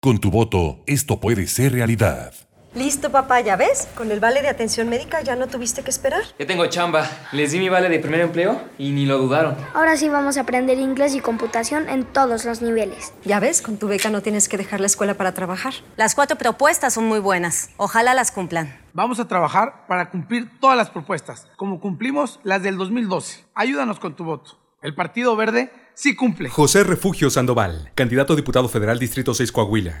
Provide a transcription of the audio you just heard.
Con tu voto, esto puede ser realidad. Listo, papá, ¿ya ves? Con el vale de atención médica ya no tuviste que esperar. Ya tengo chamba. Les di mi vale de primer empleo y ni lo dudaron. Ahora sí vamos a aprender inglés y computación en todos los niveles. Ya ves, con tu beca no tienes que dejar la escuela para trabajar. Las 4 propuestas son muy buenas. Ojalá las cumplan. Vamos a trabajar para cumplir todas las propuestas, como cumplimos las del 2012. Ayúdanos con tu voto. El Partido Verde sí cumple. José Refugio Sandoval, candidato a diputado federal Distrito 6 Coahuila.